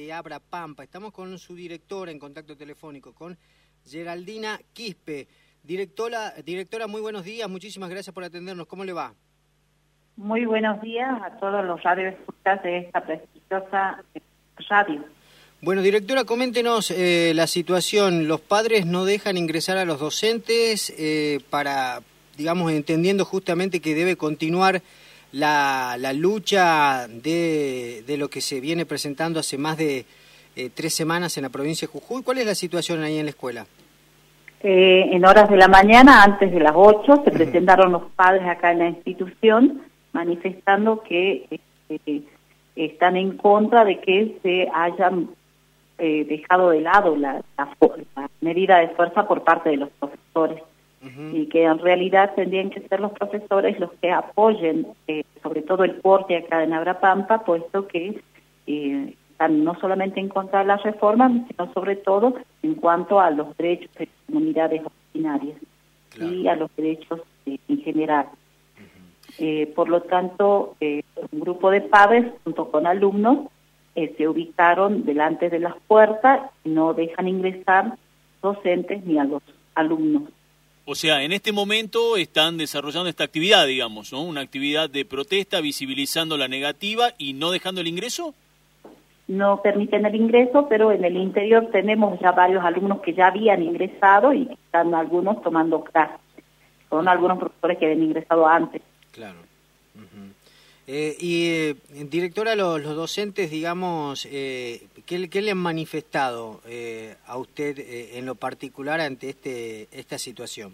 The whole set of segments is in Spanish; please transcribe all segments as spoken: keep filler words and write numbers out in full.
de Abra Pampa. Estamos con su directora en contacto telefónico, con Geraldina Quispe. Directora, directora, muy buenos días, muchísimas gracias por atendernos. ¿Cómo le va? Muy buenos días a todos los radioescuchas de esta prestigiosa radio. Bueno, directora, coméntenos eh, la situación. Los padres no dejan ingresar a los docentes eh, para, digamos, entendiendo justamente que debe continuar la, la lucha de, de lo que se viene presentando hace más de eh, tres semanas en la provincia de Jujuy. ¿Cuál es la situación ahí en la escuela? Eh, en horas de la mañana, antes de las ocho, se presentaron los padres acá en la institución manifestando que eh, están en contra de que se hayan eh, dejado de lado la, la, la medida de fuerza por parte de los profesores. Uh-huh. Y que en realidad tendrían que ser los profesores los que apoyen, eh, sobre todo el porte acá en Abra Pampa, puesto que eh, están no solamente en contra de las reformas, sino sobre todo en cuanto a los derechos de las comunidades originarias, claro, y a los derechos eh, en general. Uh-huh. Eh, por lo tanto, eh, un grupo de padres junto con alumnos eh, se ubicaron delante de las puertas y no dejan ingresar docentes ni a los alumnos. O sea, en este momento están desarrollando esta actividad, digamos, ¿no? Una actividad de protesta, visibilizando la negativa y no dejando el ingreso. No permiten el ingreso, pero en el interior tenemos ya varios alumnos que ya habían ingresado y están algunos tomando clases. Son algunos profesores que habían ingresado antes. Claro. Uh-huh. eh, y, eh, directora, los, los docentes, digamos, eh, ¿qué, qué le han manifestado eh, a usted eh, en lo particular ante este esta situación?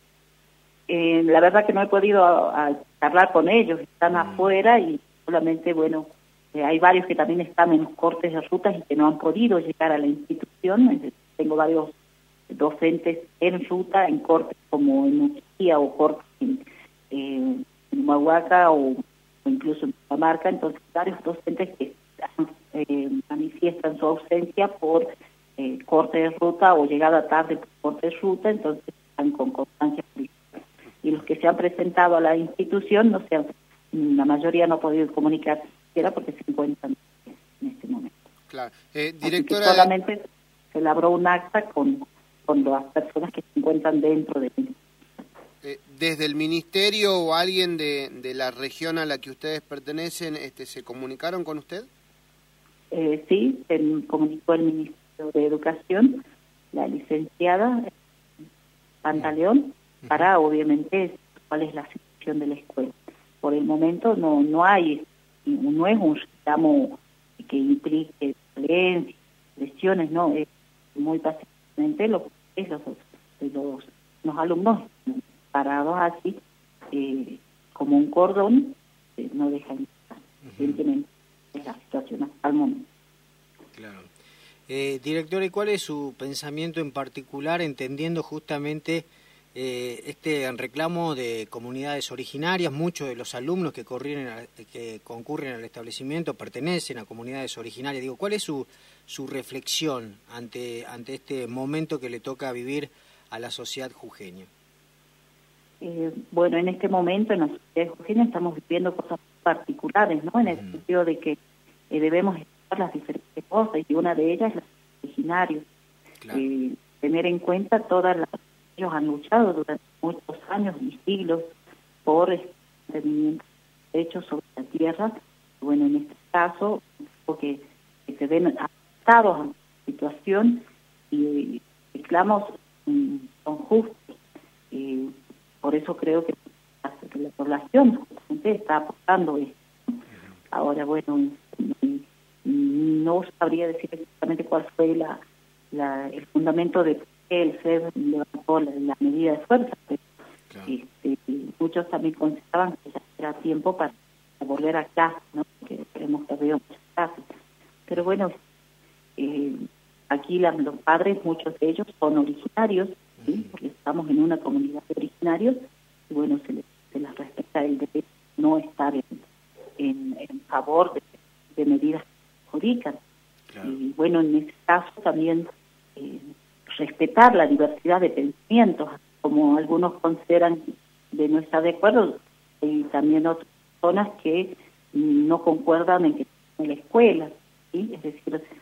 Eh, la verdad que no he podido a, a charlar con ellos, están uh-huh. afuera y solamente, bueno, eh, hay varios que también están en los cortes de rutas y que no han podido llegar a la institución. Eh, tengo varios docentes en ruta, en cortes como en Uchiquía o cortes en, eh, en Humahuaca o, o incluso en Cajamarca, entonces varios docentes que eh, manifiestan su ausencia por eh, corte de ruta o llegada tarde por corte de ruta, entonces están con constancia política. Y los que se han presentado a la institución, no se han, la mayoría no ha podido comunicarse siquiera porque se encuentran en este momento. Claro. Eh, directora... Así que solamente se elaboró un acta con, con las personas que se encuentran dentro de él. Eh, ¿Desde el ministerio o alguien de, de la región a la que ustedes pertenecen este, se comunicaron con usted? Eh, sí, se comunicó el Ministerio de Educación, la licenciada Pantaleón, para obviamente cuál es la situación de la escuela. Por el momento no no hay, no es un reclamo que implique violencia, lesiones, no, es muy básicamente lo que es los, los, los alumnos parados así, eh, como un cordón, eh, no dejan evidentemente uh-huh. la situación hasta el momento. Claro. Eh, directora, ¿y cuál es su pensamiento en particular, entendiendo justamente eh, este reclamo de comunidades originarias? Muchos de los alumnos que, corrieron a, que concurren al establecimiento pertenecen a comunidades originarias. Digo, ¿cuál es su, su reflexión ante, ante este momento que le toca vivir a la sociedad jujeña? Eh, bueno, en este momento en la sociedad jujeña estamos viviendo cosas particulares, ¿no? En el uh-huh. sentido de que eh, debemos estudiar las diferentes cosas y una de ellas es los originarios. Claro. Eh, tener en cuenta todas las... Ellos han luchado durante muchos años y siglos por este hechos sobre la tierra. Bueno, en este caso, porque que se ven afectados a la situación y reclamos um, son justos. Eh, por eso creo que la, que la población justamente está aportando esto. Ahora, bueno, no sabría decir exactamente cuál fue la, la el fundamento de que el C E B levantó la, la medida de fuerza, pero claro. este, muchos también consideraban que ya era tiempo para volver a clase, ¿no? Porque hemos perdido muchas clases. Pero bueno, eh, aquí la, los padres, muchos de ellos son originarios, ¿sí? Uh-huh. Porque estamos en una comunidad de originarios, y bueno, se les, se les respeta el derecho no estar en, en, en favor de, de medidas que perjudican. Claro. Y bueno, en ese caso también eh, respetar la diversidad de pensamientos, como algunos consideran de no estar de acuerdo, y también otras personas que no concuerdan en que en la escuela, ¿sí? Es decir,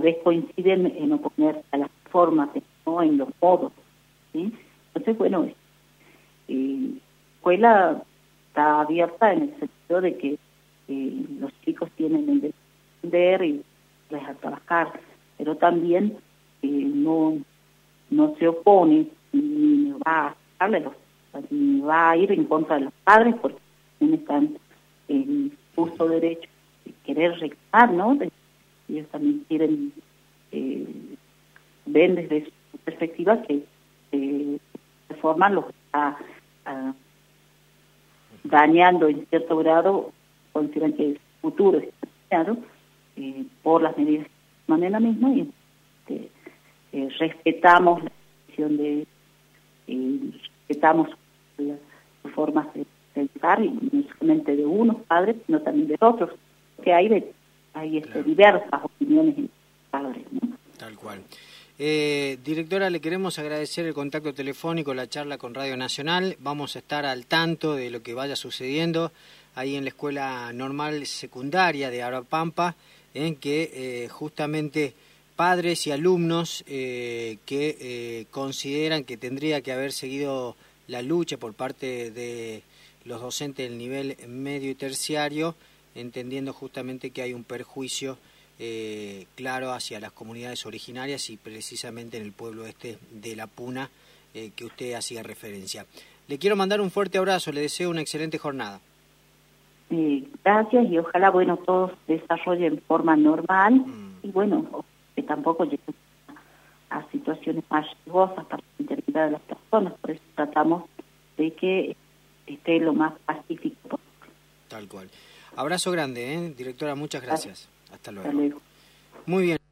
vez coinciden en oponerse a las formas, no en los modos, ¿sí? Entonces, bueno, eh, la escuela está abierta en el sentido de que eh, los chicos tienen el derecho a aprender y a trabajar, pero también eh, no, no se opone ni va a darle los, ni va a ir en contra de los padres, porque también están en justo derecho de querer reclamar, ¿no? De, ellos también quieren, eh, ven desde su perspectiva que eh, de forma los está uh, dañando en cierto grado, consideran que el futuro está dañado eh, por las medidas de manera misma, y eh, eh, respetamos la decisión de, eh, respetamos las formas de pensar, y no solamente de unos padres, sino también de otros, que hay de hay este, claro. diversas opiniones en padres, ¿no? Tal cual. Eh, directora, le queremos agradecer el contacto telefónico, la charla con Radio Nacional. Vamos a estar al tanto de lo que vaya sucediendo ahí en la Escuela Normal Secundaria de Aropampa, en que eh, justamente padres y alumnos eh, que eh, consideran que tendría que haber seguido la lucha por parte de los docentes del nivel medio y terciario, entendiendo justamente que hay un perjuicio eh, claro hacia las comunidades originarias y precisamente en el pueblo este de La Puna, eh, que usted hacía referencia. Le quiero mandar un fuerte abrazo, le deseo una excelente jornada. Eh, gracias, y ojalá, bueno, todo se desarrolle en forma normal, mm. y bueno, que tampoco llegue a situaciones más riesgosas para la integridad de las personas, por eso tratamos de que esté lo más pacífico posible. Tal cual. Abrazo grande, ¿eh? Directora, muchas gracias. Hasta luego. Hasta luego. Muy bien.